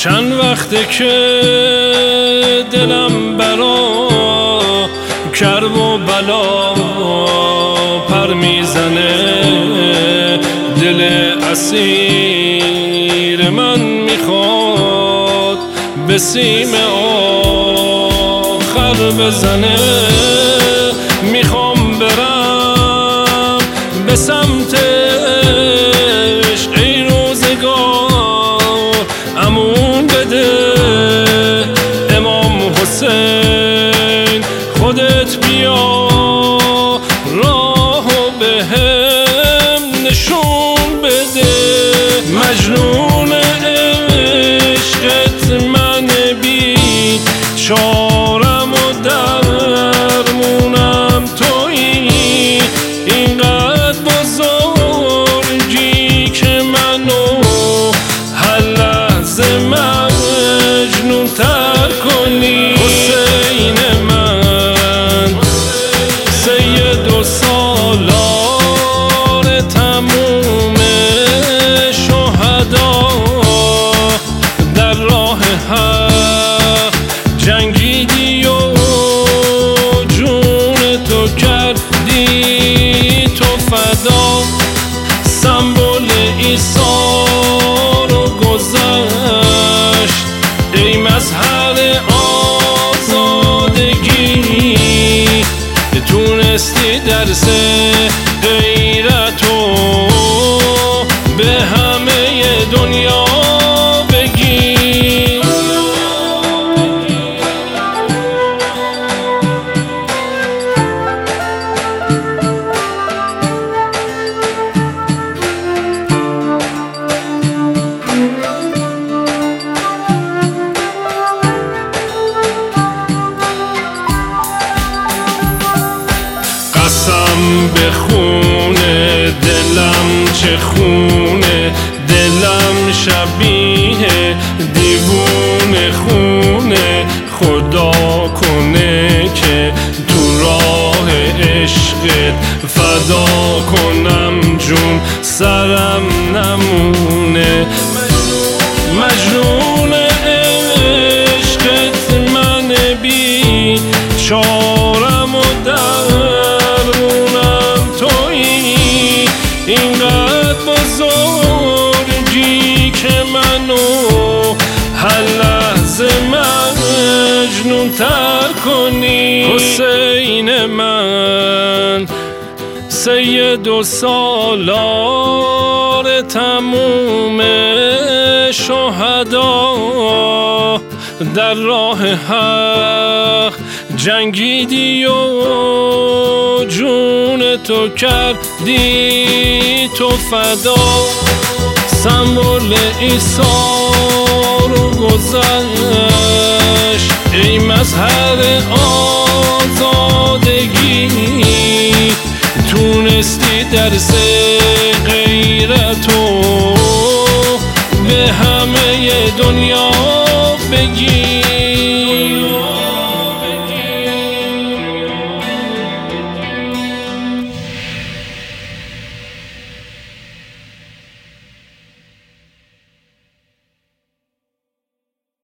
چند وقته که دلم برا کرب و بلا پر میزنه، دل اسیر من میخواد به سیم آخر بزنه. میخوام برم به سمتش ای روزگار امون بده. امام حسین خودت بیا راهو بهم نشون بده. مجنون عشقت من بی چارم و درمونم تویی، اینقدر بزرگی که منو هر لحظه مجنون تر کنی. حسین من سید و سالار تموم شهدا، در راه حق جنگیدی و جون تو کردی تو فدا. سمبل عیسی رو گذشت ای مظهر آزادگی، تونستی درس غیرتو به همه دنیا بگی. قسم به خونه دلم چه خونه، دلم شبیه دیوونه خونه. خدا کنه که تو راه عشقت فدا کنم جون سرم نمونه. مجنون عشقت من بی چارم و درمونم تویی، اینقدر بزرگی که منو هر لحظه مجنون تر کنی. حسین من سید و سالار تموم شهدا، در راه حق جنگیدی و جون تو کردی تو فدا. سمبل عیسی رو گذشت ای مظهر آزادگی، تونستی درس